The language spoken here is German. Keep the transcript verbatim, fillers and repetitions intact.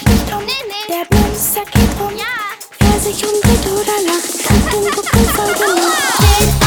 dich nicht um. Nee, nee. Der Blumensack geht rum. Ja. Wer sich umdreht oder lacht, kriegt den Buckel voll gemacht.